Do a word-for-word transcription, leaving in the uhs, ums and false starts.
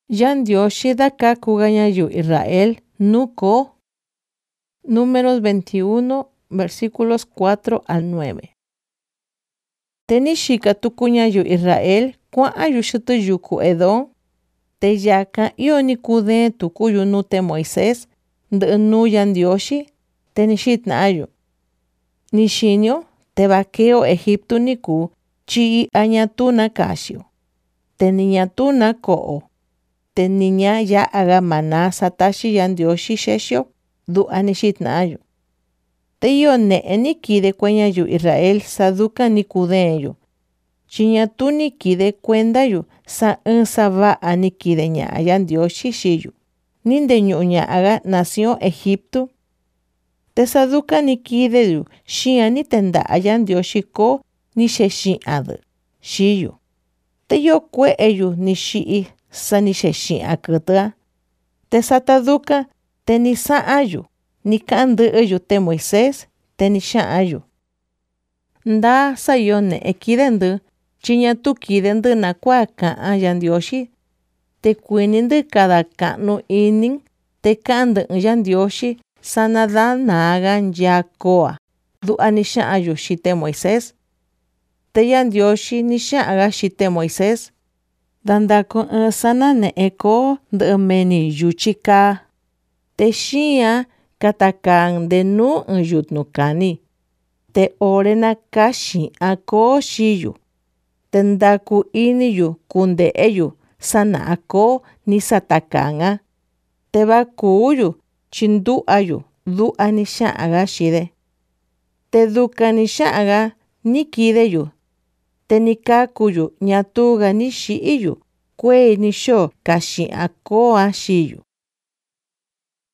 Yá Ndioxi dakakuga ñayu Israel nuko. Números veintiuno, versículos cuatro al nueve. Teni xika tuku ñayu Israel kua'an yu xɨtɨ yuku Edom. Te yakan io ni kudeen tukuyu nute Moisés ndɨ'ɨ nuu Yá Ndioxi. Te ni xitna'ayu. Ni xinio te vakeo Egiptu ni kuu chi'i a ñatu na kaxio. Te ni ñatu na ko'o. Te ni ña ya'aga maná sataxi Yá Ndioxi xexio. Du'a ni xitna'ayu. Te io ne'e ni kide kue ñayu Israel sa duka ni kudeenyu. Chi ñatu ni kide kuendayu sa ɨɨn sa va'a ni kide ña'a Yá Ndioxi xiyu. Ni ndeñu'u ña'aga nación Egiptu. Te sa duka ni kideyu xian ni tenda'a Yá Ndioxi ko ni xexi'an xiyu. Te io kue'eyu ni xi'i sa ni xexi'an kɨtɨa. Te sata duka te ni sa'anyu ni ka'an ndɨ'ɨyu te Moisés te ni xa'anyu. Nda sa io ne'e kide ndɨ chi ñatu kide ndɨ nakua ka'an Yá Ndioxi. Te kuini ndɨ kada ka'nu inin te ka'an ndɨ'ɨ Yá Ndioxi sa nada naga nyako'a. Du'a ni xa'anyu xi te Moisés. Te Yá Ndioxi ni xa'anga xi te Moisés. Dandaku ɨɨn sa nane'e koo ndɨ'ɨ meni yuchi kaa. Te xian katakaan nde nuu ɨɨn yutnu kani. Te ore naka xi'an koo xiyu. Te ndaku iniyu kunde'eyu sa na'a koo ni satakaanga. Te vakuuyu chi ndu'ayu. Du'a ni xa'anga xide. Te duka ni xa'anga ni kideyu. Te ni kakuyu ñatuga ni xi'iyu. Kue ni xoo ka xi'an ko'a xiyu.